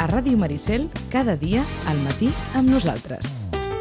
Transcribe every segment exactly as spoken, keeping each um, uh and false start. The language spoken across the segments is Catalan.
a Ràdio Maricel, cada dia al matí amb nosaltres.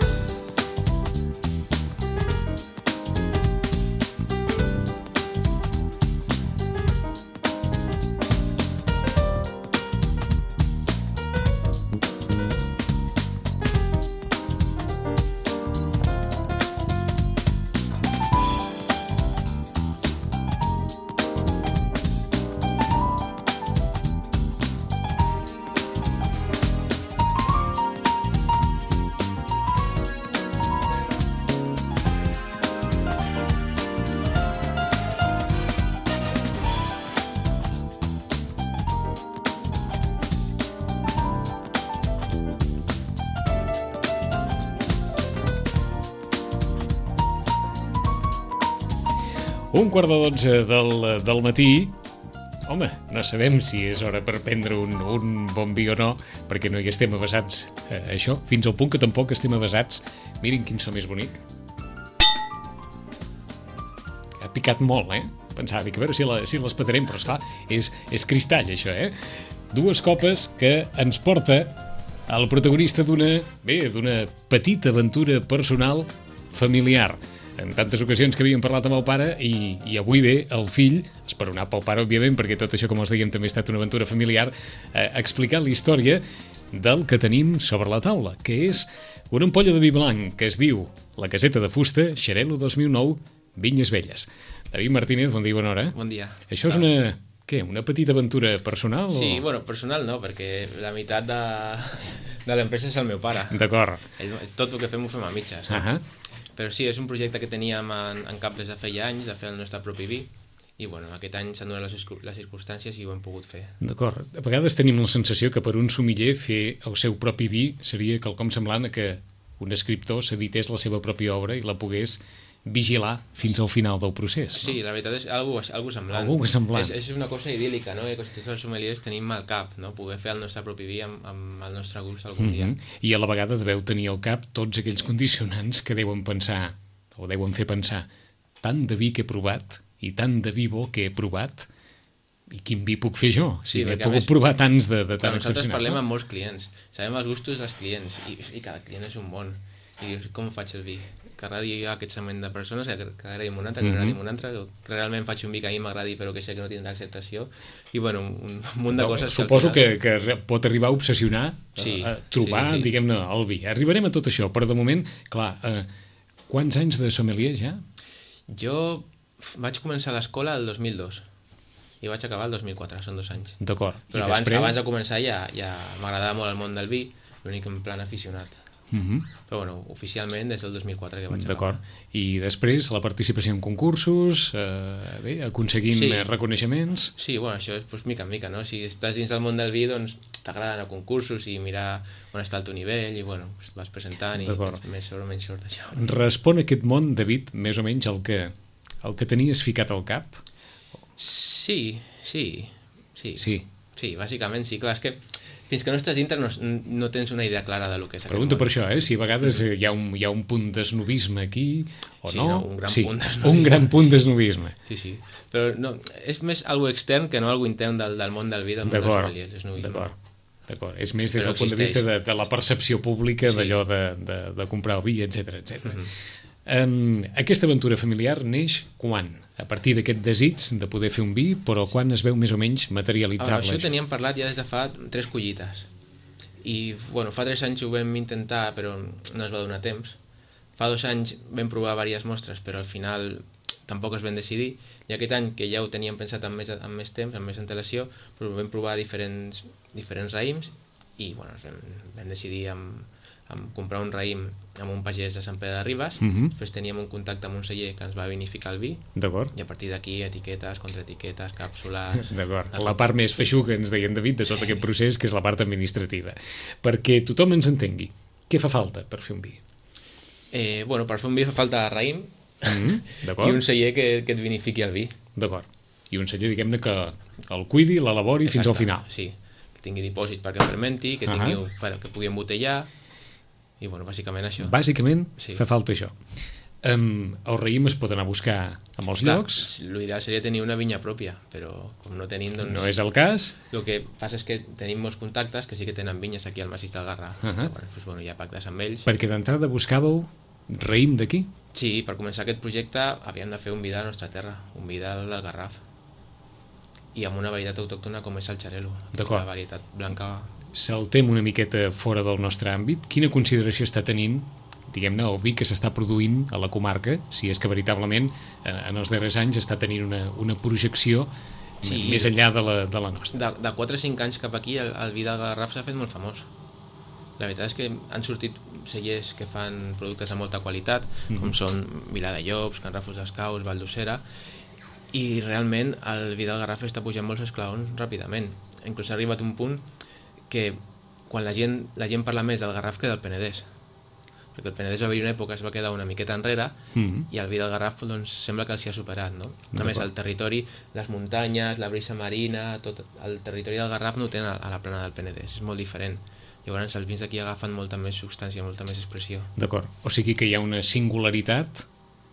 Un quart de dotze del, del matí. Home, no sabem si és hora per prendre un, un bon vi o no, perquè no hi estem avesats a això, fins al punt que tampoc estem avesats. Mirin quin so més bonic. Ha picat molt, eh? Pensava, dic, a veure si, la, si l'espetarem, però esclar, és, és cristall, això, eh? Dues copes que ens porta al protagonista d'una, bé, d'una petita aventura personal familiar. En tantes ocasions que havíem parlat amb el pare i, i avui ve el fill, esperonat pel pare, òbviament, perquè tot això, com els dèiem, també ha estat una aventura familiar, eh, explicant la història del que tenim sobre la taula, que és una ampolla de vi blanc que es diu La Caseta de Fusta, Xarel·lo dos mil nou, Vinyes Velles. David Martínez, bon dia i bona hora. Bon dia. Això és una, què, una petita aventura personal? Sí, o... bueno, personal no, perquè la meitat de, de l'empresa és el meu pare. D'acord. Ell, tot el que fem ho fem a mitges. Uh -huh. Però sí, és un projecte que teníem en, en cap des de feia anys, de fer el nostre propi vi, i bueno, aquest any s'han donat les, les circumstàncies i ho hem pogut fer. D'acord. A vegades tenim la sensació que per un sumiller fer el seu propi vi seria quelcom semblant a que un escriptor s'edités la seva pròpia obra i la pogués vigilar fins al final del procés. No? Sí, la veritat és algo, algo semblant. Algo semblant. És, és una cosa idíl·lica, no? Que tots els sommeliers tenim al cap, no? Poder fer el nostre propi vi amb, amb el nostre gust algun dia. Mm-hmm. I a la vegada deveu tenir al cap tots aquells condicionants que deuen pensar, o deuen fer pensar, tant de vi que he provat i tant de vi bo que he provat, i quin vi puc fer jo? Sí, si he perquè pogut més, provar tants de, de tan nosaltres excepcionals. parlem no? amb molts clients, sabem els gustos dels clients, i, i cada client és un món. I com faig el vi? Que agradi a aquest segment de persones, que agradi un altre, que agradi un altre, que realment faig un vi que a mi m'agradi però que sé que no tindrà acceptació, i bueno, un, un munt de no, coses... Suposo que, final... que, que pot arribar a obsessionar, sí, a, a trobar, sí, sí, sí. diguem-ne, el vi. Arribarem a tot això, però de moment, clar, eh, quants anys de sommelier ja? Jo vaig començar l'escola el dos mil dos i vaig acabar el dos mil quatre, són dos anys. D'acord. Però I abans, després... abans de començar ja, ja m'agradava molt el món del vi, l'únic en plan aficionat. Uh-huh. Però bueno, oficialment des del dos mil quatre que vaig acabar. D'acord. I després la participació en concursos, eh, bé, aconseguint sí. coneixements... Sí, bueno, això és pues, mica en mica, no? Si estàs dins del món del vi, doncs t'agrada anar a concursos i mirar on està el teu nivell i bueno, pues, vas presentant i pues, més sort o menys sort això. Respon aquest món, David, més o menys el que, el que tenies ficat al cap? Sí, sí, sí. Sí. Sí, bàsicament sí. Clar, és que fins que no estàs dintre no, no tens una idea clara de lo que és aquest Pregunta món. per això, eh? Si a vegades hi ha un, hi ha un punt d'esnovisme aquí o sí, no. no un gran sí, punt d'esnovisme. un gran punt d'esnovisme. Sí, sí. Però no, és més algo extern que no algo intern del, del món del vi, del món dels sommeliers. D'acord, d'acord. És més des Però del punt de vista de, de la percepció pública, sí. d'allò de, de, de comprar el vi, etcètera, etcètera. Uh-huh. um, aquesta aventura familiar neix quan? A partir d'aquest desig de poder fer un vi, però quan es veu més o menys materialitzable? Ah, això teníem parlat ja des de fa tres collites. I, bueno, fa tres anys ho vam intentar, però no es va donar temps. Fa dos anys vam provar diverses mostres, però al final tampoc es vam decidir. I aquest any, que ja ho teníem pensat amb més, amb més temps, amb més antelació, però vam provar diferents, diferents raïms i, bueno, vam, vam decidir amb, amb comprar un raïm amb un pagès de Sant Pere de Ribes. Uh-huh. Després teníem un contacte amb un celler que ens va vinificar el vi. D'acord. I a partir d'aquí, etiquetes, contraetiquetes, càpsules... D'acord. La part més feixuga, ens deien David, de tot aquest procés, que és la part administrativa. Perquè tothom ens entengui. Què fa falta per fer un vi? Eh, bueno, per fer un vi fa falta raïm mm-hmm. i un celler que, que et vinifiqui el vi. D'acord. I un celler, diguem-ne, que el cuidi, l'elabori fins al final. Sí. Que tingui dipòsit perquè fermenti, que tingui uh-huh. per, que pugui embotellar. I, bueno, bàsicament això. Bàsicament, sí. fa falta això. Um, el raïm es pot anar a buscar a molts Clar, llocs. l'ideal seria tenir una vinya pròpia, però com no tenim, doncs... No és el cas. El que passa és que tenim molts contactes que sí que tenen vinyes aquí al massís del Garraf. Uh -huh. Bueno, doncs, bueno, hi ha pactes amb ells. Perquè d'entrada buscàveu raïm d'aquí? Sí, per començar aquest projecte havíem de fer un vi de la nostra terra, un vi del Garraf. I amb una varietat autòctona com és el Xarel·lo. D'acord. La varietat blanca... Saltem una miqueta fora del nostre àmbit. Quina consideració està tenint, diguem-ne, el vi que s'està produint a la comarca, si és que veritablement eh, en els darrers anys està tenint una, una projecció sí, més enllà de la, de la nostra? De, de quatre o cinc anys cap aquí el, el vi del Garraf s'ha fet molt famós. La veritat és que han sortit cellers que fan productes de molta qualitat, mm-hmm. com són Vila de Llops, Can Rafos d'Escaus, Val d'Ussera, i realment el vi del Garraf està pujant molts esclaons ràpidament. Inclús ha arribat un punt que quan la gent, la gent parla més del Garraf que del Penedès. Perquè el Penedès va haver una època, es va quedar una miqueta enrere, mm-hmm. i el vi del Garraf doncs, sembla que els hi ha superat. No? A més, el territori, les muntanyes, la brisa marina, tot el territori del Garraf no ho tenen a la plana del Penedès, és molt diferent. Llavors els vins d'aquí agafen molta més substància, molta més expressió. D'acord, o sigui que hi ha una singularitat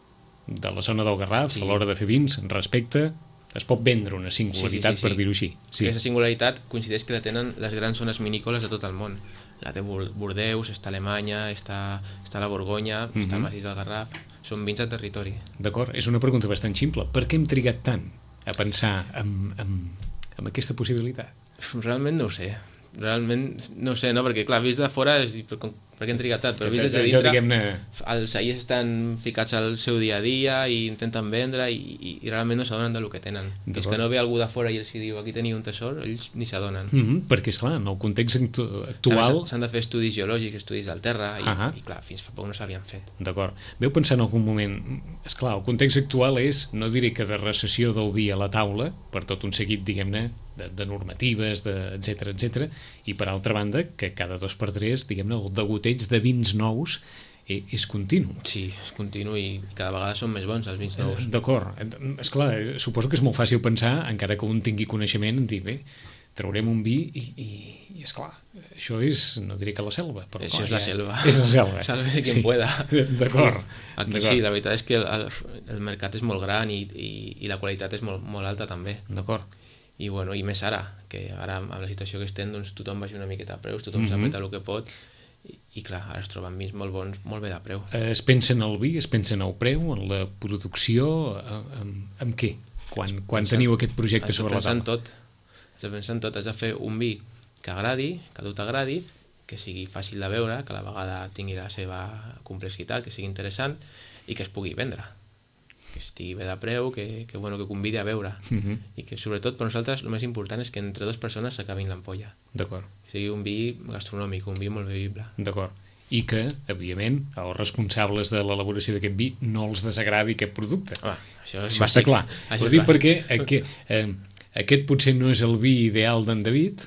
de la zona del Garraf sí. a l'hora de fer vins respecte... Es pot vendre una singularitat, sí, sí, sí, sí. per dir-ho així. Sí. Aquesta singularitat coincideix que la tenen les grans zones vinícoles de tot el món. La té Bordeus, està Alemanya, està, està la Borgonya, mm-hmm. està el massís del Garraf. Són vins de territori. D'acord, és una pregunta bastant simple. Per què hem trigat tant a pensar en, en, en aquesta possibilitat? Realment no ho sé. Realment, no ho sé, no? Perquè clar, vist de fora és dir, per, per què hem trigat tant? Però vist des de dintre, els cellers estan ficats al seu dia a dia i intenten vendre i, i, i realment no s'adonen del que tenen. És que no ve algú de fora i els diu aquí teniu un tesor, ells ni s'adonen. Mm-hmm, perquè, esclar, en el context actual... S'han de fer estudis geològics, estudis del terra i, uh-huh. i clar, fins fa poc no s'havien fet. D'acord. Veu pensar en algun moment... Esclar, el context actual és, no diré que de recessió del vi a la taula, per tot un seguit, diguem-ne, de, de normatives, de, etcètera, etcètera, i per altra banda, que cada dos per tres, diguem-ne, el degoteig de vins nous eh, és continu. Sí, és continu i cada vegada són més bons els vins nous. D'acord. Esclar, suposo que és molt fàcil pensar, encara que un tingui coneixement, en dir, bé, traurem un vi i, i, i esclar, això és, no diré que la selva, però això clar, és la ja, selva. És la selva. Sálvese quien sí. pueda. D'acord. Aquí sí, la veritat és que el, el mercat és molt gran i, i, i la qualitat és molt, molt alta també. D'acord. I, bueno, i més ara, que ara amb la situació que estem doncs, tothom baixa una miqueta a preus, tothom mm-hmm. s'apreta el que pot i, i clar, ara es troben vins molt bons, molt bé de preu. Es pensa en el vi, es pensa en el preu, en la producció, en, en què? Quan, quan teniu aquest projecte sobre la taula? Has de pensar en tot, has de pensar en tot, has de fer un vi que agradi, que a tu t'agradi, que sigui fàcil de veure, que a la vegada tingui la seva complexitat, que sigui interessant i que es pugui vendre. Que estigui bé de preu, que, que, bueno, que convidi a veure. Uh-huh. I que, sobretot, per nosaltres, el més important és que entre dues persones s'acabin l'ampolla. D'acord. Que sigui un vi gastronòmic, un vi molt bevible. D'acord. I que, evidentment, els responsables de l'elaboració d'aquest vi no els desagradi aquest producte. Ah, això és això bàsic. Està clar. Ho dic perquè aquest, eh, aquest potser no és el vi ideal d'en David.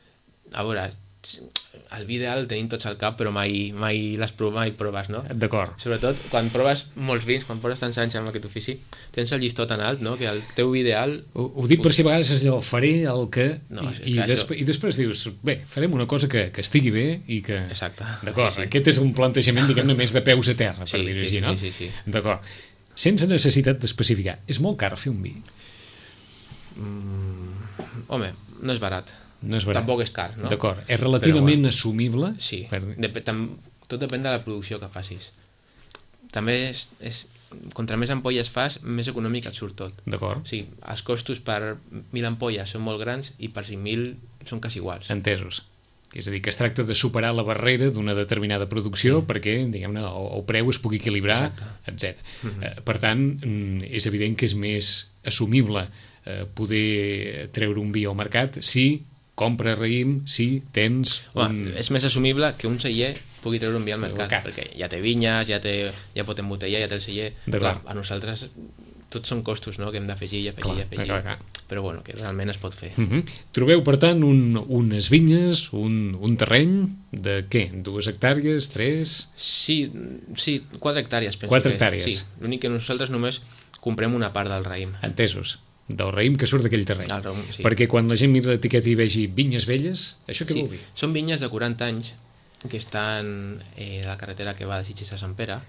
A veure, el vi ideal el tenim tots al cap, però mai, mai les proves, mai proves, no? D'acord. Sobretot quan proves molts vins, quan portes tants anys amb aquest ofici, tens el llistó tan alt, no?, que el teu vi ideal... Ho, ho dic per si a vegades és allò, faré el que... No, i, i, desp això... I després dius, bé, farem una cosa que, que estigui bé i que... Exacte. D'acord, sí, sí. Aquest és un plantejament, diguem-ne, més de peus a terra, per sí, dir-ho sí, així, no? Sí, sí, sí. D'acord. Sense necessitat d'especificar, és molt car fer un vi? Mm, home, no és barat. No és barat. Tampoc és car, no? D'acord. És relativament bueno, assumible? Sí. Per... Dep tam tot depèn de la producció que facis. També és... és contra més ampolles fas, més econòmic et surt tot. D'acord. Sí, els costos per mil ampolles són molt grans i per cinc mil són quasi iguals. Entesos. És a dir, que es tracta de superar la barrera d'una determinada producció sí. perquè, diguem-ne, el, el preu es pugui equilibrar, etcètera. Mm-hmm. eh, per tant, és evident que és més assumible eh, poder treure un vi al mercat si compra raïm, si tens... Home, un... És més assumible que un celler pugui treure un vi al mercat, perquè ja té vinyes, ja, té, ja pot embotellar, ja té el celler... Clar, a nosaltres tots són costos, no?, que hem d'afegir i afegir clar, i afegir, clar, clar. Però bueno, que realment es pot fer. Uh-huh. Trobeu, per tant, un, unes vinyes, un, un terreny de què? Dues hectàrees, tres? Sí, sí, quatre hectàrees, penso. Quatre que hectàrees. Sí, l'únic que nosaltres només comprem una part del raïm. Entesos. Del raïm que surt d'aquell terreny. El raïm, sí. Perquè quan la gent mira l'etiqueta i vegi vinyes velles, això què sí. vol dir? Són vinyes de quaranta anys que estan eh, a la carretera que va de Sitges a Sant Pere,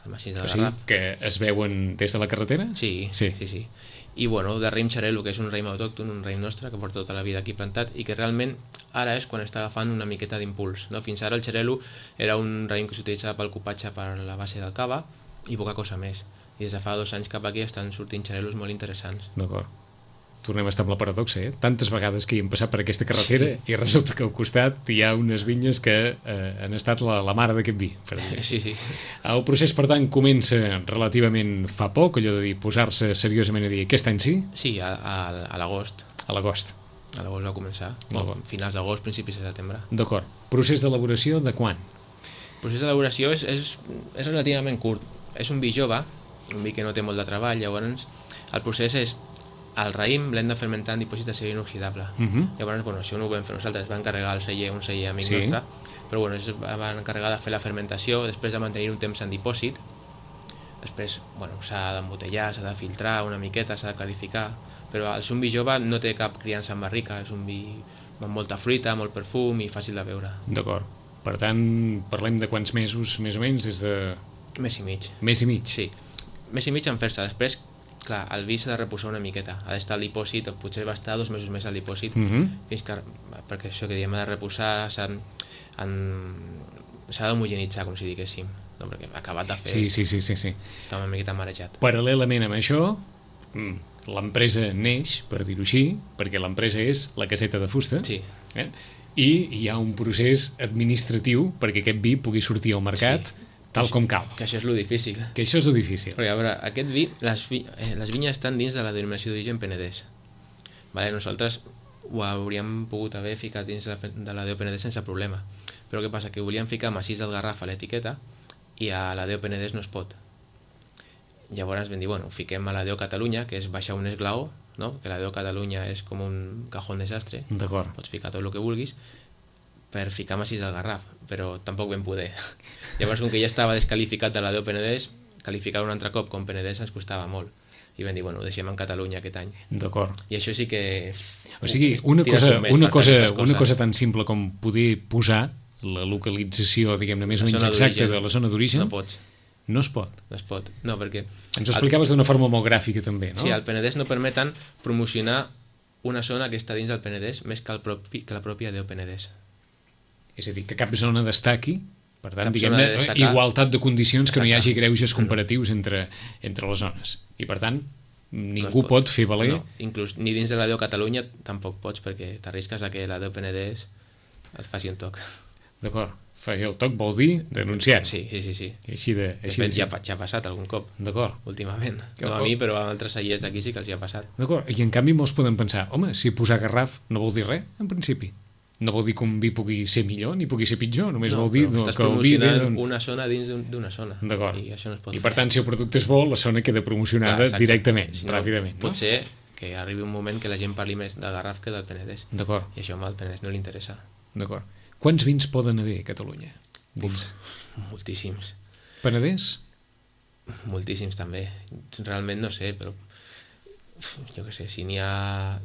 el massís del O sigui, Garraf. que es veuen des de la carretera? Sí, sí, sí, sí. I bueno, de raïm xarel·lo, que és un raïm autòcton, un raïm nostre, que porta tota la vida aquí plantat, i que realment ara és quan està agafant una miqueta d'impuls. No? Fins ara el xarel·lo era un raïm que s'utilitzava pel copatge per la base del cava i poca cosa més. I des de fa dos anys cap aquí estan sortint xarel·los molt interessants. D'acord. Tornem a estar amb la paradoxa, eh? Tantes vegades que hi hem passat per aquesta carretera sí. i resulta que al costat hi ha unes vinyes que eh, han estat la, la mare d'aquest vi. Per dir. Sí, sí. El procés, per tant, comença relativament fa poc, allò de dir, posar-se seriosament a dir aquest any sí? Sí, a, a, a l'agost. A l'agost. A l'agost va començar. Molt bé. Finals d'agost, principis de setembre. D'acord. Procés d'elaboració de quan? El procés d'elaboració és, és, és relativament curt. És un vi jove, un vi que no té molt de treball, llavors el procés és el raïm l'hem de fermentar en dipòsit d'acer inoxidable. Uh -huh. Llavors, bueno, això no ho vam fer nosaltres, va encarregar el celler, un celler amic sí. nostre, però bueno, es va encarregar de fer la fermentació, després de mantenir un temps en dipòsit, després, bueno, s'ha d'embotellar, s'ha de filtrar una miqueta, s'ha de clarificar, però el ser un vi jove no té cap criança en barrica, és un vi amb molta fruita, molt perfum i fàcil de beure. D'acord. Per tant, parlem de quants mesos, més o menys, des de... Mes i mig. Mes i mig. Sí. Mes i mig en fer-se, després clar, el vi s'ha de reposar una miqueta, ha d'estar al dipòsit, potser va estar dos mesos més al dipòsit, uh -huh. fins que, perquè això que diem, ha de reposar, s'ha d'homogenitzar, com si diguéssim, no? Perquè acabat de fer, sí, sí, sí, sí, sí. està una miqueta marejat. Paral·lelament amb això, l'empresa neix, per dir-ho així, perquè l'empresa és la caseta de fusta, sí. eh? I hi ha un procés administratiu perquè aquest vi pugui sortir al mercat, sí. tal com cal. Que això és lo difícil. Que això és lo difícil. Perquè, a veure, aquest vi, les, vi, eh, les vinyes estan dins de la denominació d'origen Penedès. Vale? Nosaltres ho hauríem pogut haver ficat dins de la, de la D O Penedès sense problema. Però què passa? Que volíem ficar massís del Garraf a l'etiqueta i a la D O Penedès no es pot. Llavors vam dir, bueno, fiquem a la D O Catalunya, que és baixar un esglaó, no? Que la D O Catalunya és com un cajón desastre. D'acord. Pots ficar tot el que vulguis per ficar massís del Garraf, però tampoc vam poder. Llavors, com que ja estava descalificat de la D O Penedès, qualificar un altre cop com Penedès ens costava molt. I vam dir, bueno, ho deixem en Catalunya aquest any. D'acord. I això sí que... O sigui, una cosa, una cosa, una cosa tan simple com poder posar la localització, diguem-ne, més o menys exacta de la zona d'origen, no pots. No es pot. No es pot, no, perquè... Ens ho explicaves d'una forma molt gràfica, també, no? Sí, al Penedès no permeten promocionar una zona que està dins del Penedès més que, el propi, que la pròpia D O Penedès. És a dir, que cap zona destaqui, per tant, diguem-ne, igualtat de condicions, que no hi hagi greuges comparatius entre, entre les zones. I, per tant, ningú no pot. pot fer valer... No, inclús ni dins de la D O Catalunya tampoc pots, perquè t'arrisques a que la D O Penedès et faci un toc. D'acord. Fer el toc vol dir denunciar. Sí, sí, sí. sí. I així de, així de fet, de ja, ja ha passat algun cop. D'acord. Últimament. No a mi, però a altres cellers d'aquí sí que els hi ha passat. D'acord. I en canvi molts poden pensar, home, si posar Garraf no vol dir res, en principi. No vol dir que un vi pugui ser millor ni pugui ser pitjor, només no, vol dir no, que el vi... Estàs promocionant una zona dins d'una zona. D'acord. I això no es pot I fer. per tant, si el producte és bo, la zona queda promocionada Clar, directament, si no, ràpidament. Pot no? ser que arribi un moment que la gent parli més del Garraf que del Penedès. D'acord. I això al Penedès no li interessa. D'acord. Quants vins poden haver a Catalunya? Uf, moltíssims. Penedès? Moltíssims també. Realment no sé, però jo què sé, si n'hi ha...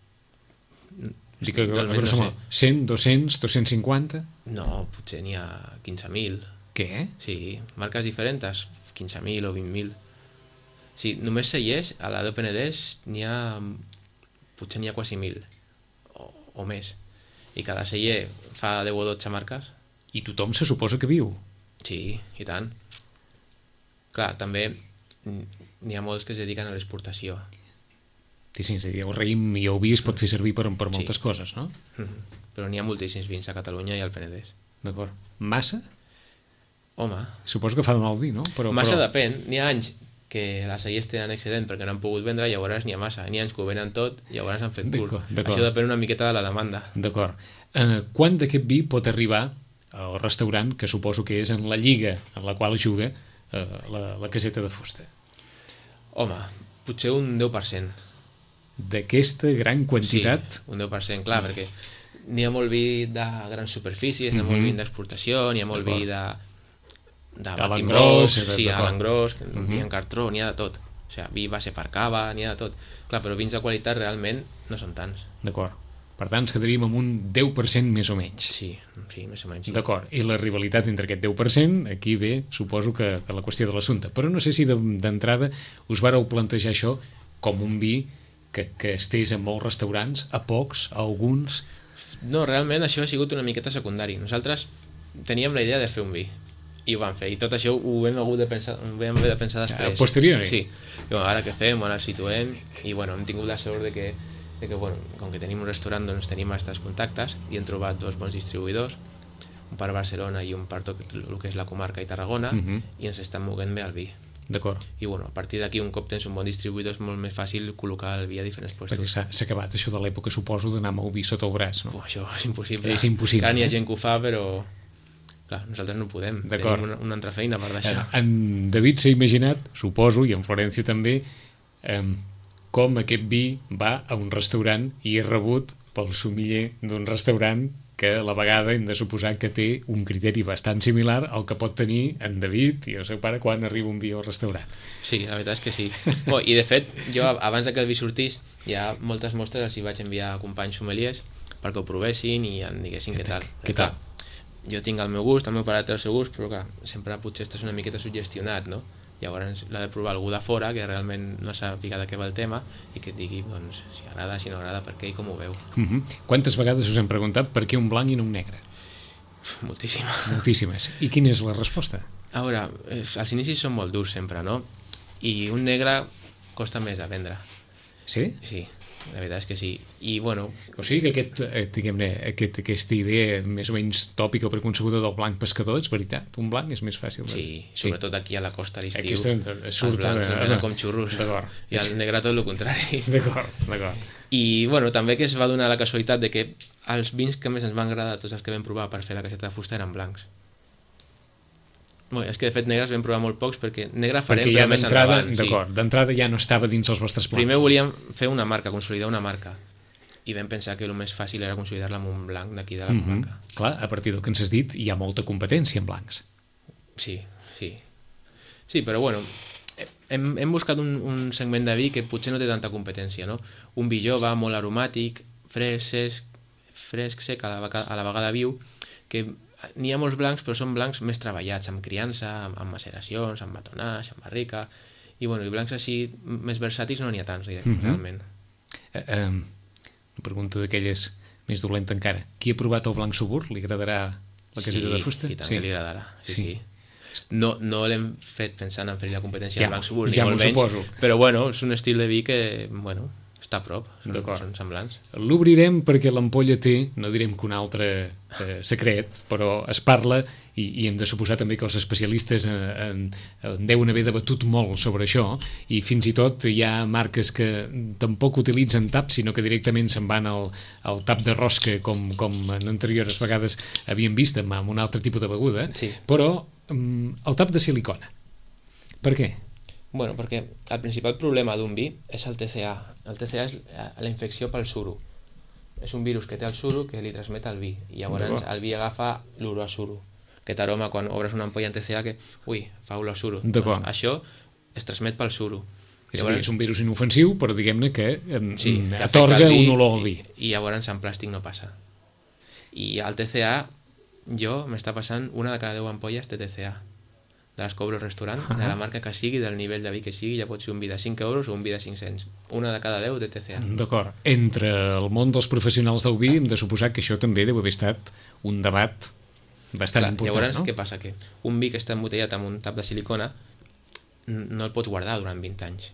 Dic que no sé. cent, dos-cents, dos-cents cinquanta? No, potser n'hi ha quinze mil. Què? Sí, marques diferents, quinze mil o vint mil. Sí, només cellers, a la D O Penedès n'hi ha... potser n'hi ha quasi mil, o, o més. I cada celler fa deu o dotze marques. I tothom se suposa que viu. Sí, i tant. Clar, també n'hi ha molts que es dediquen a l'exportació. Sí, sí, és a dir, el raïm i el vi es pot fer servir per, per moltes sí. coses, no? Mm-hmm. Però n'hi ha moltíssims vins a Catalunya i al Penedès. D'acord. Massa? Home... Suposo que fa de mal dir, no? Però, massa però... depèn. N'hi ha anys que les cellers tenen excedent perquè no han pogut vendre, llavors n'hi ha massa. N'hi ha anys que ho venen tot, llavors han fet cul. Això depèn una miqueta de la demanda. D'acord. Uh, quant d'aquest vi pot arribar al restaurant, que suposo que és en la lliga en la qual juga uh, la, la caseta de fusta? Home, potser un deu per cent. D'aquesta gran quantitat? Sí, un deu per cent, clar, perquè n'hi ha molt vi de grans superfícies, n'hi ha molt vi d'exportació, n'hi ha molt vi de... de l'engròs, sí, a l'engròs, n'hi ha en cartró, n'hi ha de tot. O sigui, vi base per cava, n'hi ha de tot. Clar, però vins de qualitat realment no són tants. D'acord. Per tant, ens quedaríem amb un deu per cent més o menys. Sí, sí, més o menys. Sí. D'acord, i la rivalitat entre aquest deu per cent, aquí ve, suposo que, que la qüestió de l'assumpte. Però no sé si d'entrada us vareu plantejar això com un vi que, que estés en molts restaurants, a pocs, a alguns... No, realment això ha sigut una miqueta secundari. Nosaltres teníem la idea de fer un vi, i ho vam fer, i tot això ho vam haver de pensar, ho vam haver de pensar després. A posteriori? Sí. I bueno, ara què fem, on el situem, i bueno, hem tingut la sort de que de que, bueno, com que tenim un restaurant, doncs tenim aquests contactes i hem trobat dos bons distribuïdors, un per Barcelona i un per tot el que és la comarca i Tarragona, uh -huh. i ens estan moguent bé el vi. D'acord. I bueno, a partir d'aquí, un cop tens un bon distribuïdor, és molt més fàcil col·locar el vi a diferents puestos. Perquè s'ha acabat això de l'època, suposo, d'anar amb el vi sota el braç, no? Uf, això és impossible. És impossible. Clar, n'hi ha gent que ho fa, però... Clar, nosaltres no podem. Tenim una, una altra feina per deixar. En David s'ha imaginat, suposo, i en Florencio també, eh, com aquest vi va a un restaurant i és rebut pel sommelier d'un restaurant que a la vegada hem de suposar que té un criteri bastant similar al que pot tenir en David i el seu pare quan arriba un vi al restaurant. Sí, la veritat és que sí. Oh, I de fet, jo abans que el vi sortís, ja moltes mostres els hi vaig enviar a companys sommeliers perquè ho provessin i em diguessin què tal. Què tal? Jo tinc el meu gust, el meu pare té el seu gust, però clar, sempre potser estàs una miqueta suggestionat, no? Llavors l'ha de provar algú de fora que realment no sàpiga de què va el tema i que et digui doncs, si agrada, si no agrada, per què i com ho veu. Uh-huh. Quantes vegades us hem preguntat per què un blanc i no un negre? Moltíssimes. Moltíssimes. I quina és la resposta? A veure, els inicis són molt durs sempre, no? I un negre costa més de vendre. Sí? Sí, la veritat és que sí. I bueno... O sigui que aquest, eh, diguem-ne, aquest, aquesta idea més o menys tòpica o preconcebuda del blanc pescador és veritat? Un blanc és més fàcil? De... Sí, sobretot aquí a la costa a l'estiu. Aquí surt... Els blancs eh, venen com xurros. D'acord. I el negre tot el contrari. D'acord, d'acord. I bueno, també que es va donar la casualitat de que els vins que més ens van agradar, tots els que vam provar per fer la caseta de fusta, eren blancs. Bé, és que de fet negres vam provar molt pocs perquè negre farem perquè ja més endavant. D'acord, sí. D'entrada ja no estava dins els vostres plans. Primer volíem fer una marca, consolidar una marca, i vam pensar que el més fàcil era consolidar-la amb un blanc d'aquí de la comarca. Mm-hmm. Clar, a partir del que ens has dit hi ha molta competència en blancs. Sí, sí. Sí, però bueno, hem, hem buscat un, un segment de vi que potser no té tanta competència, no? Un vi jove, molt aromàtic, fresc, sec, fresc, sec, a la, a la vegada viu, que n'hi ha molts blancs, però són blancs més treballats, amb criança, amb, amb maceracions, amb matonage, amb barrica, i bueno, i blancs així més versàtils no n'hi ha tants, mm-hmm. realment. Eh, eh, una pregunta d'aquelles més dolenta encara. Qui ha provat el blanc Subur? Li agradarà la caseta sí, de fusta? Sí, i tant sí. que li agradarà, sí, sí. sí. No, no l'hem fet pensant en fer la competència ja, del blanc Subur, ja ni molt menys, suposo. Però bueno, és un estil de vi que, bueno, està a prop, són, són semblants. L'obrirem perquè l'ampolla té, no direm que un altre eh, secret, però es parla i, i hem de suposar també que els especialistes en, en, en deuen haver debatut molt sobre això i fins i tot hi ha marques que tampoc utilitzen tap, sinó que directament se'n van al, al tap de rosca com, com en anteriors vegades havíem vist amb, amb un altre tipus de beguda, sí. Però um, el tap de silicona. Per què? Bueno, perquè el principal problema d'un vi és el T C A. El T C A és la infecció pel suro. És un virus que té el suro que li transmet el vi. I llavors el vi agafa l'olor a suro. Aquest aroma quan obres una ampolla en T C A que, ui, fa olor a suro. Doncs això es transmet pel suro. És, llavors, és un virus inofensiu, però diguem-ne que, sí, que atorga un olor al vi. I, I llavors en plàstic no passa. I el T C A, jo m'està passant una de cada deu ampolles de T C A. De les cobro al restaurant, uh-huh. de la marca que sigui, del nivell de vi que sigui, ja pot ser un vi de cinc euros o un vi de cinc-cents. Una de cada deu de T C A. D'acord. Entre el món dels professionals del vi hem de suposar que això també deu haver estat un debat bastant Clar, important, llavors, no? Què passa? Que un vi que està embotellat amb un tap de silicona no el pots guardar durant vint anys.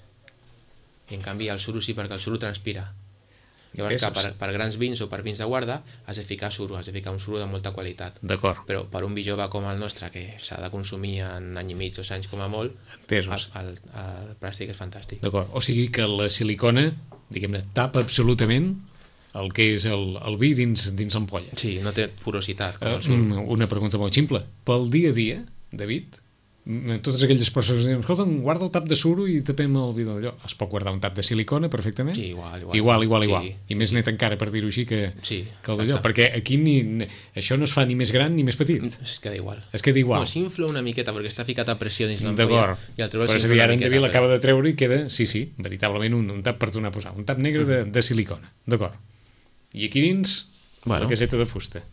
I en canvi el suro sí, perquè el suro transpira. Llavors, que per, per grans vins o per vins de guarda has de ficar suro, has de ficar un suro de molta qualitat. D'acord. Però per un vi jove com el nostre, que s'ha de consumir en any i mig, dos anys com a molt, Entesos. el, el, el plàstic és fantàstic. D'acord. O sigui que la silicona, diguem-ne, tapa absolutament el que és el, el vi dins, dins l'ampolla. Sí, no té porositat. Com uh, el suro. Una pregunta molt ximple. Pel dia a dia, David, totes aquelles persones diuen, escolta, guarda el tap de suro i tapem el vi d'allò. Es pot guardar un tap de silicona perfectament? Sí, igual, igual. Igual, igual, igual. Sí, I més sí. net encara, per dir-ho així, que, sí, que el d'allò. Perquè aquí ni, això no es fa ni més gran ni més petit. Es queda igual. Es queda igual. No, s'infla una miqueta perquè està ficat a pressió dins l'ampolla. D'acord. I el treu Però és a dir, ara en David l'acaba de treure i queda, sí, sí, veritablement un, un tap per tornar a posar. Un tap negre de, de silicona. D'acord. I aquí dins, Bueno. la caseta de fusta.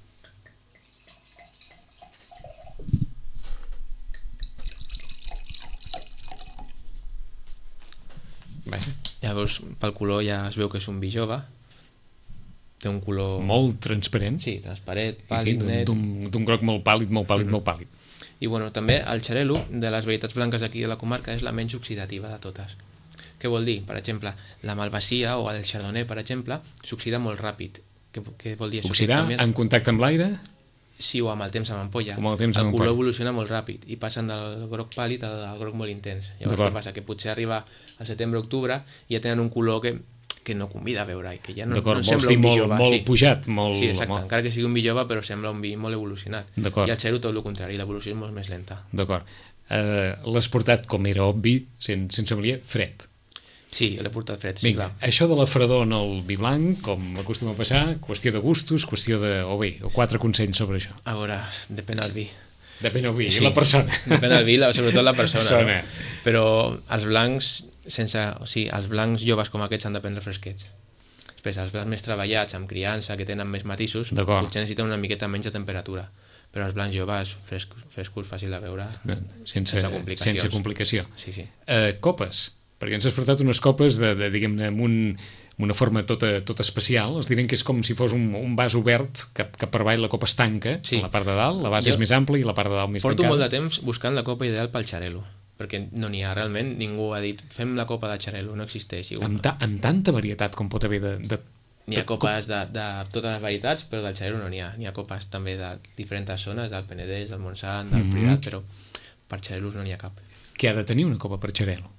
Vaja. Llavors, pel color ja es veu que és un vi jove. Té un color... Molt transparent. Sí, transparent, Sí, pàl·lid, d'un- net. d'un d'un groc molt pàl·lid, molt pàl·lid, molt pàl·lid. I bueno, també el xarel·lo, de les varietats blanques d'aquí de la comarca, és la menys oxidativa de totes. Què vol dir? Per exemple, la malvasia o el chardonnay, per exemple, s'oxida molt ràpid. Què, què vol dir això? Oxidar Que canvien- en contacte amb l'aire? Sí, o amb el temps amb ampolla. O amb el temps amb el color ampolla. evoluciona molt ràpid i passen del groc pàl·lid al, al groc molt intens. Llavors D'acord. què passa? Que potser arriba al setembre-octubre i ja tenen un color que, que no convida a veure i que ja no, no D'acord, vols sembla dir un vi molt, jove. molt sí. pujat, molt... Sí, exacte, molt... encara que sigui un vi jove però sembla un vi molt evolucionat. D'acord. I el xero tot el contrari, l'evolució és molt més lenta. D'acord. Uh, L'has portat, com era obvi, sense, sense sommelier, fred. Sí, l'he portat fred, sí, Vinga, clar. això de la fredor en el vi blanc, com acostuma a passar, qüestió de gustos, qüestió de... o bé, o quatre consells sobre això. A veure, depèn del vi. Depèn del vi, Sí. i la persona. Depèn del vi, la- sobretot la persona. Persona. No? Però els blancs, sense, o sigui, els blancs joves com aquests han de prendre fresquets. Després, els blancs més treballats, amb criança, que tenen més matisos, D'acord. potser necessiten una miqueta menys de temperatura. Però els blancs joves, frescos, frescos fàcil de veure, Sense, sense complicacions. sense complicació. Sí, sí. Uh, copes, perquè ens has portat unes copes de, de diguem-ne, amb un, una forma tota, tota especial. Els direm que és com si fos un, un vas obert, que, que per avall la copa es tanca, Sí. a la part de dalt, la base Jo és més ampla i la part de dalt més Porto tancada. molt de temps buscant la copa ideal pel xarel·lo, perquè no n'hi ha realment, ningú ha dit fem la copa de xarel·lo, no existeix. I, Amb, ta, amb tanta varietat com pot haver de... de N'hi ha copes de, de totes les varietats, però del xarel·lo no n'hi ha. N'hi ha copes també de diferents zones, del Penedès, del Montsant, del Mhm. Priorat, però per xarel·los no n'hi ha cap. Què ha de tenir una copa per xarel·lo?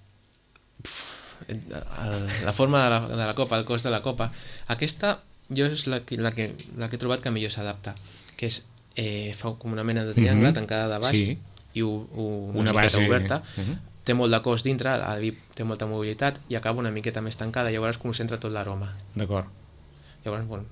El, la forma de la, de la copa, el cos de la copa, aquesta jo és la que, la que, la que he trobat que millor s'adapta, que és, eh, fa com una mena de triangle Mhm. tancada de baix Sí. i u, u, una, Una miqueta base... oberta, Mhm. té molt de cos dintre, el vi té molta mobilitat i acaba una miqueta més tancada, llavors concentra tot l'aroma. D'acord. Llavors, bueno,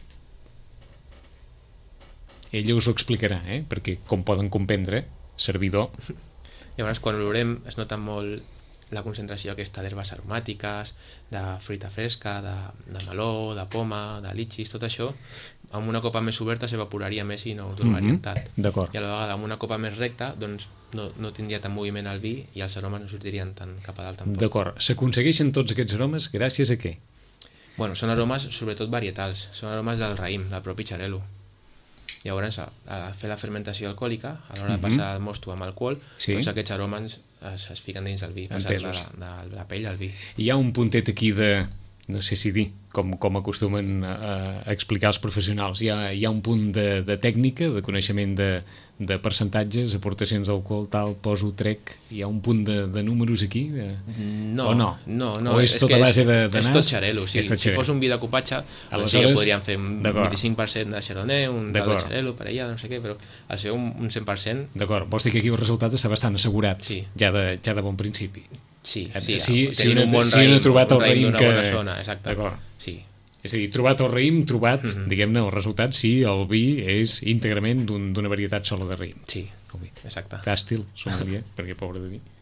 Ella us ho explicarà, eh? Perquè, com poden comprendre, servidor... llavors quan l'olorem es nota molt la concentració aquesta d'herbes aromàtiques, de fruita fresca, de, de meló, de poma, de litxis, tot això, amb una copa més oberta s'evaporaria més i no ho tornaria Mhm. tant. D'acord. I a la vegada amb una copa més recta doncs no, no tindria tant moviment al vi i els aromes no sortirien tant cap a dalt tampoc. D'acord. S'aconsegueixen tots aquests aromes gràcies a què? Bueno, són aromes sobretot varietals, són aromes del raïm, del propi xarel·lo. Llavors, a, a fer la fermentació alcohòlica, a l'hora de Mhm. passar el mosto amb alcohol, Sí. doncs aquests aromes es, es fiquen dins del vi, passar de la, Entesos. de la pell al vi. Hi ha un puntet aquí de... no sé si dir, com, com acostumen a, a explicar els professionals, hi ha, hi ha un punt de, de tècnica, de coneixement de, de percentatges, aportacions d'alcohol, tal, poso, trec, hi ha un punt de, de números aquí? De... No, O no? no, no, O és tota que base de- de és nas? tot xarel·lo, sí. És tot Si xarel·lo. fos un vi de copatge, doncs sí que Aleshores, podríem fer un d'acord. vint-i-cinc per cent de chardonnay, un tal de D'acord. xarel·lo per allà, no sé què, però al ser un, un cent per cent, D'acord, vols dir que aquí el resultat està bastant assegurat, Sí. ja, de, ja de bon principi. sí, Eh, sí, si- si tenim un ha- un bon si un ha raïm, trobat un el raïm raïm d'una que- bona zona, exacte. D'acord. Sí, És a dir, trobat el raïm, trobat, Mhm. diguem-ne, el resultat, si el vi és íntegrament d'un- d'una varietat sola de raïm. sí, El vi. exacte. Tàstil, sommelier, perquè pobre de mi.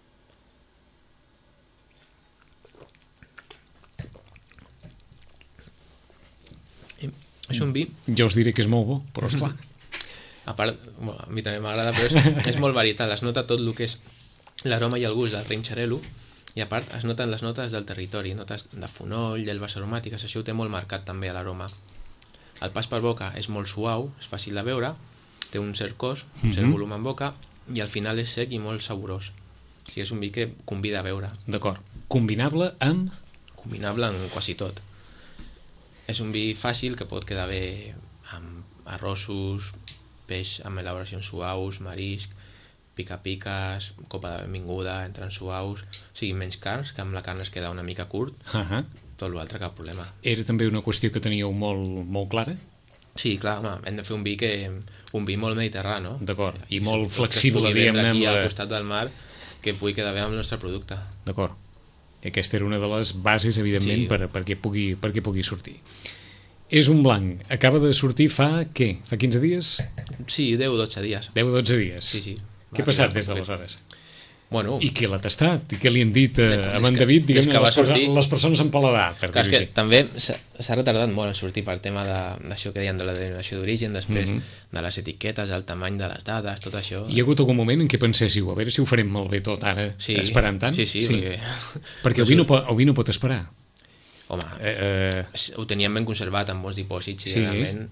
És un vi, Jo us diré que és molt bo, però esclar. a part, bueno, a mi també m'agrada, però és, és molt varietal, es nota tot el que és l'aroma i el gust del raïm xarel·lo, i a part es noten les notes del territori, notes de fonoll, d'herbes aromàtiques, això ho té molt marcat també a l'aroma. El pas per boca és molt suau, és fàcil de beure, té un cert cos, un cert Mhm. volum en boca, i al final és sec i molt saborós. O sigui, és un vi que convida a beure, D'acord. Combinable amb... combinable en quasi tot. És un vi fàcil que pot quedar bé amb arrossos, peix amb elaboracions suaus, marisc, pica-piques, copa de benvinguda, entren suaus, o sigui, menys carns, que amb la carn es queda una mica curt, Uh -huh. tot l'altre cap problema. Era també una qüestió que teníeu molt, molt clara? Sí, clar, home, hem de fer un vi que un vi molt mediterrà, no? D'acord. I Que molt es- que es flexible, pugui vendre diguem-ne, aquí amb al la- costat del mar, que pugui quedar bé amb el nostre producte. D'acord. I aquesta era una de les bases, evidentment, Sí. per, perquè, pugui, perquè pugui sortir. És un blanc. Acaba de sortir fa, què? Fa quinze dies? Sí, deu o dotze dies. deu o dotze dies. Sí, sí. Què ha Va passat arribar des fa poc. d'aleshores? Bueno, I qui l'ha tastat? I què li han dit eh, Des amb en que- David, des diguem-ne, que va les, perso- sortir- les persones amb paladar, per clar, és dir-ho que així. també s'ha s'ha retardat molt en sortir pel tema de- d'això que deien de la denominació d'origen, després Mhm. de les etiquetes, el tamany de les dades, tot això. Hi ha hagut algun moment en què penséssiu, a veure si ho farem malbé tot ara, Sí, esperant tant? sí, sí, perquè- perquè el vi no pot, el vi no pot esperar. Home, Eh, eh, ho teníem ben conservat amb molts dipòsits i Sí. realment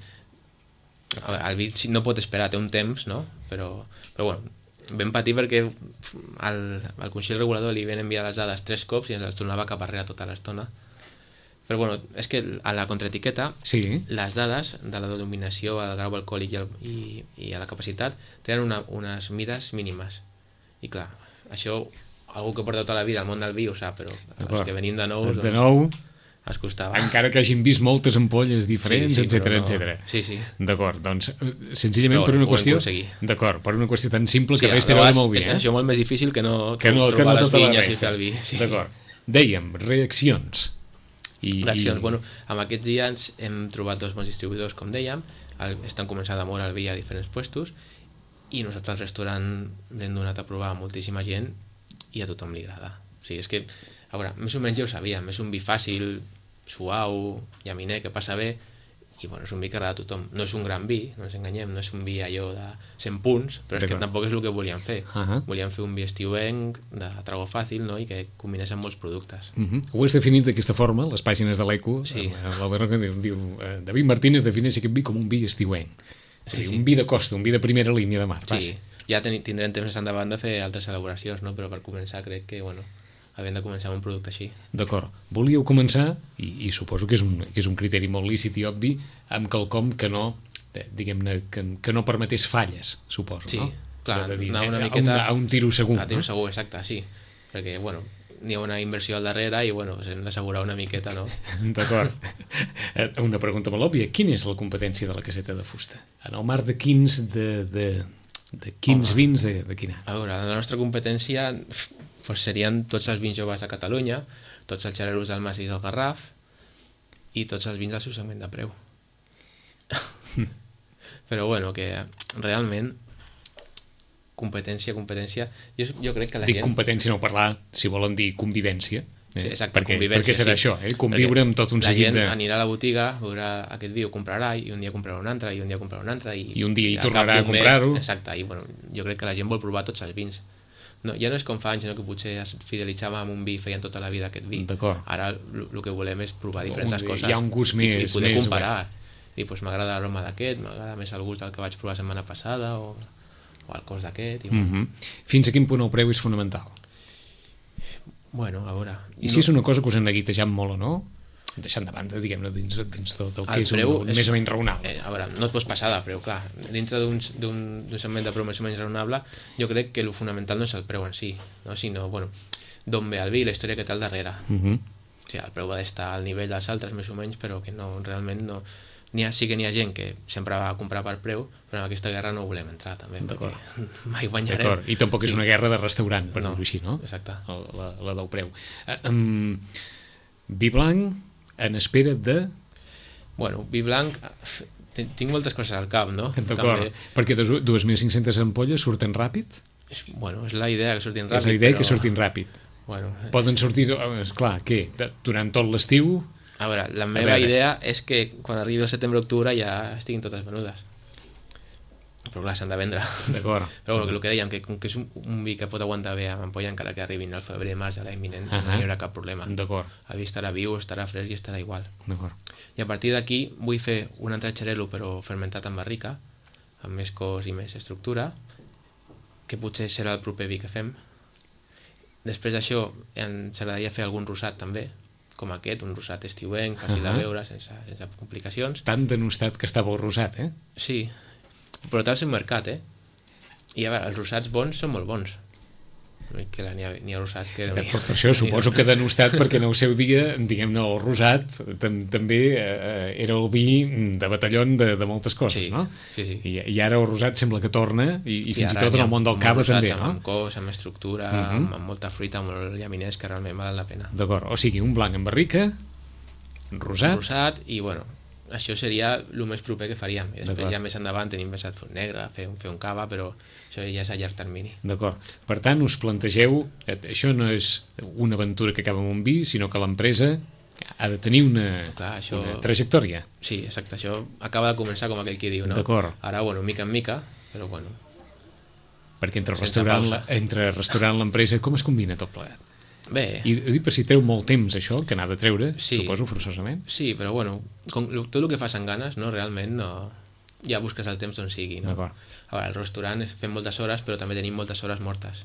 a veure, el vi sí, no pot esperar, té un temps, no? Però, però bueno, vam patir perquè al, al Consell Regulador li van enviar les dades tres cops i ens les tornava cap arrere tota l'estona. Però bueno, és que a la contraetiqueta sí, les dades de la denominació, el grau alcohòlic i, el, i, i a la capacitat tenen una, unes mides mínimes. I clar, això algú que porta tota la vida al món del vi ho sap, però els d'acord. que venim de nous De doncs, nou, ens costava. encara que hagin vist moltes ampolles diferents, Sí, sí, etcètera, però no- etcètera. Sí, sí. D'acord, doncs, eh, senzillament Però per ho una vam qüestió... aconseguir. D'acord, per una qüestió tan simple que Sí, res a té a veure vegades amb el vi, és eh? això molt més difícil que no, Que no, que trobar no les tota la vinyes i resta. fer el vi. Sí. D'acord. Dèiem, reaccions. I, Reaccions. i... Bueno, amb aquests dies hem trobat dos bons distribuïdors, com dèiem, el, estan començant a moure el vi a diferents puestos i nosaltres al restaurant l'hem donat a provar a moltíssima gent i a tothom li agrada. O sigui, és que, a veure, més o menys ja ho sabíem, és un vi fàcil, suau, llaminer, que passa bé, i bueno, és un vi que agrada a tothom. No és un gran vi, no ens enganyem, no és un vi allò de cent punts, però és que D'acord. tampoc és el que volíem fer. Ahà. Volíem fer un vi estiuenc, de trago fàcil, no?, i que combinés amb molts productes. Uh -huh. Ho has definit d'aquesta forma, les pàgines de l'Eco. Sí. L'Albert que diu, diu eh, David Martínez defineix aquest vi com un vi estiuenc. És a dir, Sí, sí. un vi de costa, un vi de primera línia de mar. Sí, ja ten tindrem temps més endavant de fer altres elaboracions, no? Però per començar crec que, bueno, havent de començar amb un producte així. D'acord. Volíeu començar, i, i suposo que és, un, que és un criteri molt lícit i obvi, amb quelcom que no, eh, diguem-ne, que, que no permetés falles, suposo, Sí, no? clar, De dir, anar una eh, miqueta... A un, a un tiro segur, A tiro no? segur, exacte, sí. Perquè, bueno, n'hi ha una inversió al darrere i, bueno, hem d'assegurar una miqueta, no? D'acord. Eh, Una pregunta molt òbvia. Quina és la competència de la caseta de fusta? En el marc de quins, de, de, de quins Home. vins, de, de quina? A veure, la nostra competència pues, serien tots els vins joves de Catalunya, tots els xareros del Massís del Garraf i tots els vins del seu segment de preu. Però bueno, que realment competència, competència... Jo, jo crec que la Dic gent... competència, no parlar, si volen dir convivència. Eh? Sí, exacte, perquè, convivència, perquè serà sí. això, eh? Conviure Perquè amb tot un la seguit gent de... anirà a la botiga, veurà aquest vi, ho comprarà, i un dia comprarà un altre, i un dia comprarà un altre, i, I un dia hi al cap tornarà a d'un mes- comprar-ho. Exacte, i bueno, jo crec que la gent vol provar tots els vins. No, ja no és com fa anys, no, que potser es fidelitzava amb un vi i feien tota la vida aquest vi. D'acord. Ara el que volem és provar diferents Un- coses. hi ha un gust i, més- i poder més comparar. I doncs m'agrada l'aroma d'aquest, m'agrada més el gust del que vaig provar la setmana passada, o, o el cos d'aquest. I, Mm -hmm. Fins a quin punt el preu és fonamental? Bueno, a veure... I si és una cosa que us han neguitejat molt o no? Deixant de banda, diguem-ne, dins, dins tot el que El és, un, preu un, és- més o menys raonable. Eh, a veure, no et pots passar de preu, clar. Dintre d'un d'un- d'un segment de preu més o menys raonable, jo crec que el fonamental no és el preu en si, no? Sinó, bueno, d'on ve el vi, la història que té al darrere. Mm -hmm. O sigui, el preu ha d'estar al nivell dels altres, més o menys, però que no, realment no... N'hi ha, sí que n'hi ha gent que sempre va a comprar per preu, però en aquesta guerra no volem entrar, també, perquè mai guanyarem. D'acord, i tampoc és Sí. una guerra de restaurant, per No, dir-ho així, no? exacte. La, la del preu. Uh, um, vi blanc en espera de... Bueno, vi blanc... Tinc tinc moltes coses al cap, no? D'acord, També. perquè dos- dues mil cinc-centes ampolles surten ràpid? És, bueno, és la idea que surtin ràpid, És la idea però... que surtin ràpid. Bueno, Poden sortir, esclar, què? De- Durant tot l'estiu? a veure, la meva veure. idea és que quan arribi el setembre-octubre ja estiguin totes venudes. Però clar, s'han de vendre. D'acord. Però bueno, que el que dèiem, que com que és un, un vi que pot aguantar bé amb ampolla encara que arribin al febrer, març, a l'imminent, uh -huh. no hi haurà cap problema. D'acord, El vi estarà viu, estarà fresc i estarà igual. d'acord. I a partir d'aquí vull fer un altre xarel·lo, però fermentat amb barrica, amb més cos i més estructura, que potser serà el proper vi que fem. Després d'això ens agradaria fer algun rosat també, com aquest, un rosat estiuenc, fàcil de Ahà. beure, sense, sense complicacions. Tan denostat que estava el rosat, eh? Sí, però té el seu mercat, eh? I a veure, els rosats bons són molt bons. Que n'hi ha, n'hi ha rosats que... Per, per això suposo que denostat, perquè en el seu dia, diguem-ne, el rosat tam, també eh, era el vi de batallón de, de moltes coses, Sí, no? sí, sí. I, I ara el rosat sembla que torna, i, i Sí, fins i ara tot n'hi en ha el món del molts cava rosats també, amb, no? amb cos, amb estructura, Uh -huh. amb, amb molta fruita, molt llaminers, que realment valen la pena. D'acord, o sigui, un blanc amb barrica, rosat, Rosat i, bueno, això seria el més proper que faríem. I després ja més endavant tenim pensat fer un negre, fer un, fer un cava, però això ja és a llarg termini. D'acord. Per tant, us plantegeu, això no és una aventura que acaba amb un vi, sinó que l'empresa ha de tenir una, Clar, això... una trajectòria. Sí, exacte. Això acaba de començar, com aquell qui diu, no? D'acord. Ara, bueno, mica en mica, però bueno... Perquè entre restaurant, entre restaurant l'empresa, com es combina tot plegat? Bé... I ho dic per si treu molt temps, això, que n'ha de treure, sí, suposo, forçosament. Sí, però bueno, com, tot el que fas amb ganes, no, realment, no, ja busques el temps on sigui, no? D'acord. A veure, al restaurant fem moltes hores, però també tenim moltes hores mortes.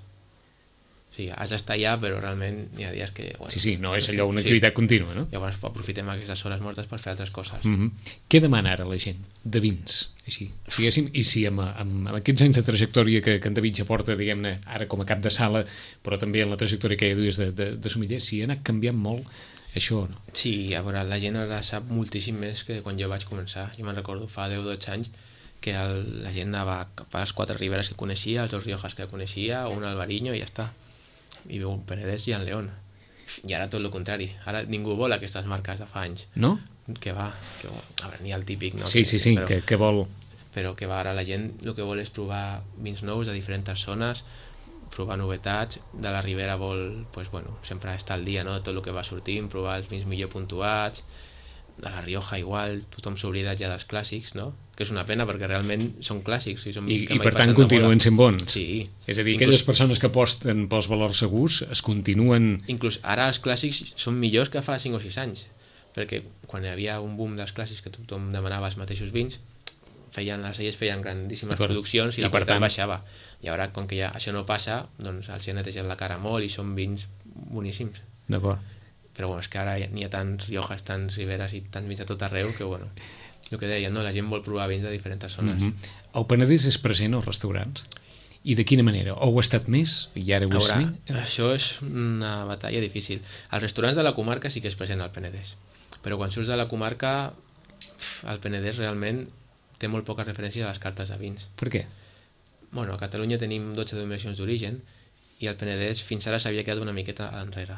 O sigui, has d'estar allà, però realment hi ha dies que... Bueno, sí, sí, no és allò una activitat sí. contínua, no? Llavors aprofitem aquestes hores mortes per fer altres coses. Mm-hmm. Què demana ara la gent de vins? Així, siguéssim, i si amb, amb, amb aquests anys de trajectòria que, que en David ja porta, diguem-ne, ara com a cap de sala, però també en la trajectòria que ja duies de, de, de sommelier, si ha anat canviant molt això o no? Sí, a veure, la gent ara sap moltíssim més que quan jo vaig començar. Jo me'n recordo fa deu o dotze anys que el, la gent anava cap a les quatre riberes que coneixia, els dos Riojas que coneixia, un Albariño i ja està. I veu un Penedès i en León. I ara tot el contrari. Ara ningú vol aquestes marques de fa anys. No? Que va, que, a veure, n'hi ha el típic, no? Sí, que, sí, sí, però, que, que vol... Però que va, ara la gent el que vol és provar vins nous de diferents zones, provar novetats, de la Ribera vol, pues, bueno, sempre estar al dia, no?, de tot el que va sortint, provar els vins millor puntuats, de la Rioja igual, tothom s'ha oblidat ja dels clàssics, no?, que és una pena perquè realment són clàssics. I, són I, i per tant continuen sent bons. Sí. És a dir, inclús, aquelles persones que aposten pels valors segurs es continuen... Inclús ara els clàssics són millors que fa cinc o sis anys, perquè quan hi havia un boom dels clàssics que tothom demanava els mateixos vins, feien, les celles feien grandíssimes produccions i, I la qualitat tant... baixava. I ara, com que ja això no passa, doncs els han netejat la cara molt i són vins boníssims. D'acord. Però bueno, és que ara n'hi ha tants Riojas, tants Riberes i tants vins a tot arreu que, bueno, el que deia, no? La gent vol provar vins de diferents zones. Mm-hmm. El Penedès és present als restaurants? I de quina manera? O ho ha estat més i ara ho és menys? Això és una batalla difícil. Els restaurants de la comarca sí que és present al Penedès, però quan surts de la comarca el Penedès realment té molt poques referències a les cartes de vins. Per què? Bueno, a Catalunya tenim dotze denominacions d'origen i el Penedès fins ara s'havia quedat una miqueta enrere.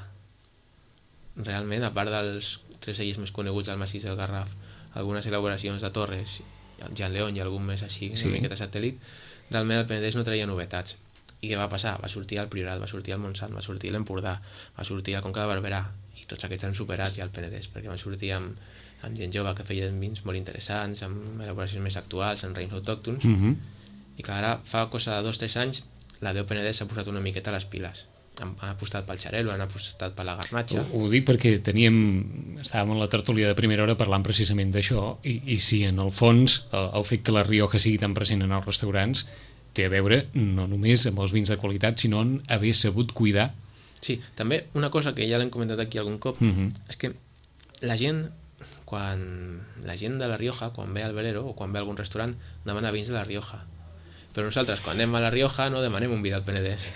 Realment, a part dels tres cellers més coneguts del massís del Garraf, algunes elaboracions de Torres, el Jean León i algun més així, sí. Una miqueta satèl·lit, realment el Penedès no traia novetats. I què va passar? Va sortir el Priorat, va sortir el Montsant, va sortir l'Empordà, va sortir la Conca de Barberà, i tots aquests han superat ja el Penedès, perquè van sortir amb, amb gent jove que feien vins molt interessants, amb elaboracions més actuals, amb raïms autòctons, mm-hmm. i que ara, fa cosa de dos o tres anys, la Déu Penedès s'ha posat una miqueta a les piles. Han apostat pel xarel·lo, han apostat per la garnatxa. Ho, ho dic perquè teníem, estàvem en la tertúlia de primera hora parlant precisament d'això, i, i si en el fons el, el fet que la Rioja sigui tan present en els restaurants té a veure no només amb els vins de qualitat, sinó en haver sabut cuidar. Sí, també una cosa que ja l'hem comentat aquí algun cop, mm-hmm. és que la gent, quan la gent de la Rioja, quan ve al velero o quan ve a algun restaurant, demana vins de la Rioja. Però nosaltres, quan anem a la Rioja, no demanem un vi del Penedès.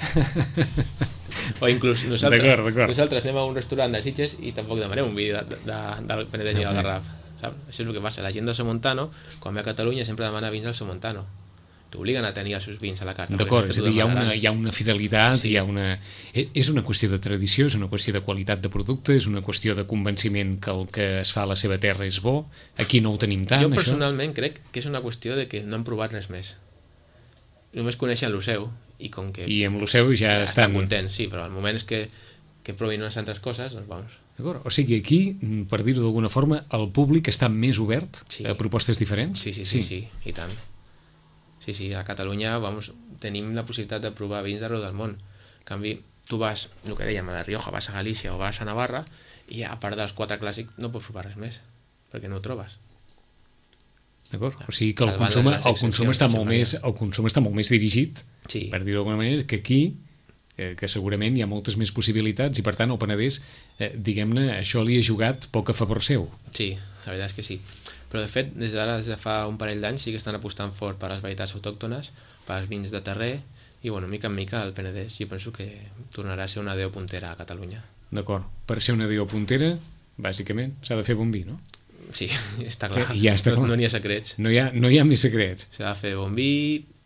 O inclús nosaltres, d'acord, d'acord. nosaltres anem a un restaurant de Sitges i tampoc demanem un vi de, de, de, del Penedès ni del Garraf. Saps? Això és el que passa. La gent del Somontano, quan ve a Catalunya, sempre demana vins del Somontano. T'obliguen a tenir els seus vins a la carta. D'acord, és a dir, hi ha una, hi ha una fidelitat, sí. Hi ha una... És una qüestió de tradició, és una qüestió de qualitat de producte, és una qüestió de convenciment que el que es fa a la seva terra és bo. Aquí no ho tenim tant, jo això. Personalment crec que és una qüestió de que no han provat res més. Només coneixen lo seu i com que... I amb lo seu ja, ja estan... estan contents, sí, però el moment és que, que provin unes altres coses, doncs vamos. D'acord, o sigui, aquí, per dir-ho d'alguna forma, el públic està més obert sí. a propostes diferents? Sí, sí, sí, sí, sí, i tant. Sí, sí, a Catalunya, vamos, tenim la possibilitat de provar vins d'arreu del món. En canvi, tu vas, el que dèiem, a la Rioja, vas a Galícia o vas a Navarra i a part dels quatre clàssics no pots provar res més, perquè no ho trobes. D'acord? O sigui que el consum, el consum està molt més, el consum està molt més dirigit, sí. Per dir-ho d'alguna manera, que aquí, eh, que segurament hi ha moltes més possibilitats i per tant el Penedès, eh, diguem-ne, això li ha jugat poc a favor seu. Sí, la veritat és que sí. Però de fet, des d'ara, des de fa un parell d'anys, sí que estan apostant fort per les varietats autòctones, per els vins de terrer, i bueno, mica en mica el Penedès, jo penso que tornarà a ser una deu puntera a Catalunya. D'acord. Per ser una deu puntera, bàsicament, s'ha de fer bon vi, no? Sí, està clar. Ja està clar. No n'hi ha secrets. No hi ha, no hi ha més secrets. S'ha de fer bon vi,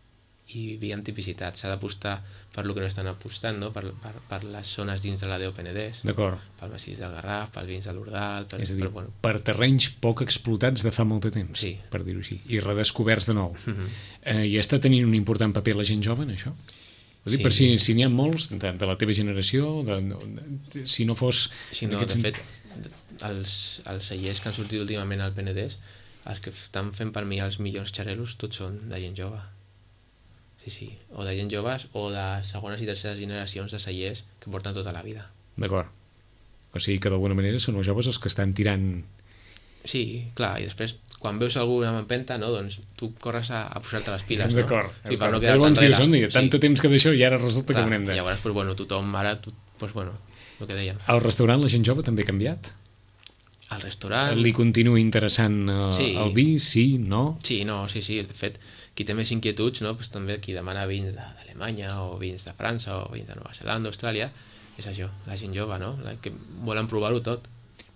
i vi amb tipicitat. S'ha d'apostar per lo que no estan apostant, no? per, per, per les zones dins de la D O Penedès, D'acord. pel massís del Garraf, pels vins de l'Ordal, per, És a dir, per, bueno, per terrenys poc explotats de fa molt de temps, Sí. per dir-ho així, i redescoberts de nou. Mhm. Eh, I està tenint un important paper la gent jove en això? Ho dic Sí. per si, si n'hi ha molts de, de la teva generació, de, de, si no fos... Sí, en no, aquest de sentit- fet, els, els cellers que han sortit últimament al Penedès, els que estan fent per mi els millors xarelos, tots són de gent jove. Sí, sí, o de gent joves o de segones i terceres generacions de cellers que porten tota la vida. D'acord. O sigui que d'alguna manera són els joves els que estan tirant... Sí, clar, i després, quan veus algú amb empenta, no, doncs tu corres a, a posar-te les piles, no? D'acord. Sí, per no Que quedar-te bons dies enrere. són, digue, tant temps que d'això i ara resulta Clar, que ho anem de... Llavors, pues, bueno, tothom, ara, tu, pues, bueno, el que dèiem. Al restaurant la gent jove també ha canviat? Al restaurant... Li continua interessant eh, Sí. el vi? Sí? No? Sí, no, sí, sí, de fet, qui té més inquietuds, no, pues, també qui demana vins de- d'Alemanya o vins de França o vins de Nova Zelanda, Austràlia, és això, la gent jove, no? La que volen provar-ho tot.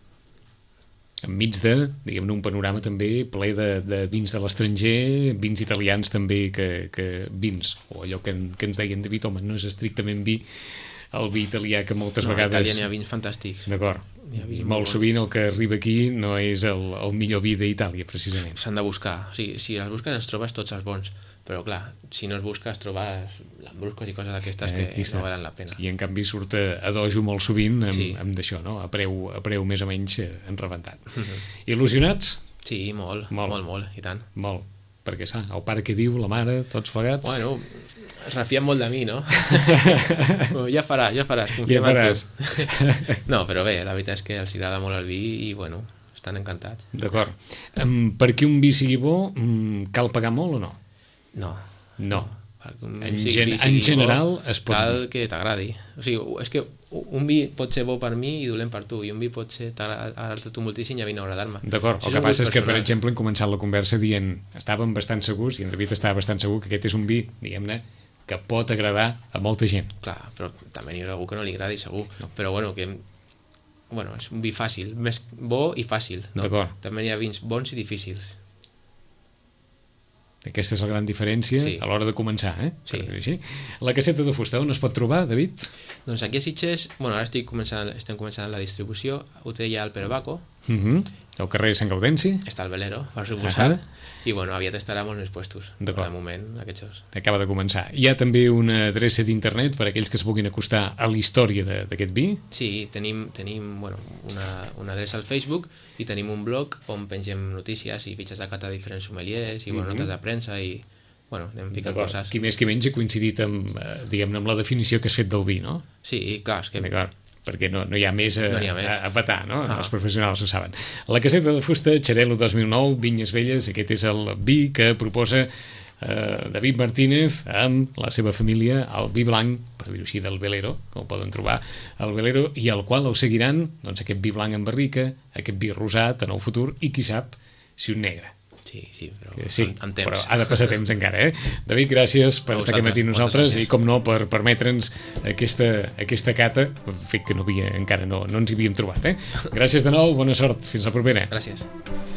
Enmig de, diguem-ne, un panorama també ple de, de vins de l'estranger, vins italians també que, que vins, o allò que, en- que ens deien David, home, no és estrictament vi, el vi italià que moltes No, a vegades... Itàlia n'hi ha vins fantàstics. D'acord. N'hi ha vi Molt molt bon. sovint el que arriba aquí no és el, el millor vi d'Itàlia, precisament. S'han de buscar. O sigui, si els busques els trobes tots els bons, però clar, si no els busques trobes lambruscos i coses d'aquestes Eh, aquí que està. no valen la pena. I en canvi surt a, a dojo molt sovint amb, Sí. amb d'això, no? A preu, a preu més o menys eh, enrebentat. Mhm. Il·lusionats? Sí, molt, Molt. molt, molt, molt, i tant. Molt. Perquè, sa, el pare que diu, la mare, tots plegats... Bueno, es refien molt de mi, no? Bueno, ja faràs, ja faràs, Ja confiem en faràs. tu. No, però bé, la veritat és que els agrada molt el vi i, bueno, estan encantats. D'acord. Um, perquè un vi sigui bo, um, cal pagar molt o no? No. No. Perquè un En vi sigui- gen- vi en sigui general bo, es pot cal dir. que t'agradi. O sigui, és que un vi pot ser bo per mi i dolent per tu, i un vi pot ser t'agradar-te tu moltíssim i a mi no agradar-me. D'acord. Això El que és un passa gust és que, per personal. exemple, hem començat la conversa dient estàvem bastant segurs, i en David estava bastant segur que aquest és un vi, diguem-ne, que pot agradar a molta gent. Clar, però també n'hi haurà algú que no li agradi, segur. No. Però bueno, que bueno, és un vi fàcil, més bo i fàcil. No? D'acord. També n'hi ha vins bons i difícils. Aquesta és la gran diferència Sí. a l'hora de començar, eh? Sí. Per dir-ho així. La caseta de fusta, on es pot trobar, David? Doncs aquí a Sitges, bueno, ara estic començant, estem començant la distribució, ho té ja el Pere Baco, Uh -huh. Al carrer Sant Gaudenci. està el Velero, per suposat, Ahà. i bueno, aviat estarà molts més puestos. D'acord. De moment, aquests dos. Acaba de començar. Hi ha també una adreça d'internet per a aquells que es vulguin acostar a la història de- d'aquest vi. Sí, tenim, tenim bueno, una, una adreça al Facebook i tenim un blog on pengem notícies i fitxes de cata de diferents sommeliers i bueno, Mhm. notes de premsa i bueno, anem ficant D'acord. coses. Qui més qui menys ha coincidit amb, eh, diguem-ne, amb la definició que has fet del vi, no? Sí, clar, és que D'acord. Perquè no, no hi ha més a, No n'hi ha més. a, a petar, no? Ah. Els professionals ho saben. La caseta de fusta, Xarel·lo dos mil nou, Vinyes Velles, aquest és el vi que proposa eh, David Martínez amb la seva família, el vi blanc, per dir-ho així, del Velero, que el poden trobar al Velero, i al qual el seguiran, doncs, aquest vi blanc en barrica, aquest vi rosat en el futur, i qui sap si un negre. Sí, sí, però Que sí, amb, amb temps. però ha de passar temps encara, eh? David, gràcies per A estar aquí vosaltres, matí amb moltes nosaltres gràcies. i, com no, per permetre'ns aquesta, aquesta cata, fet que no havia, encara no, no ens hi havíem trobat, eh? Gràcies de nou, bona sort, fins la propera. Gràcies.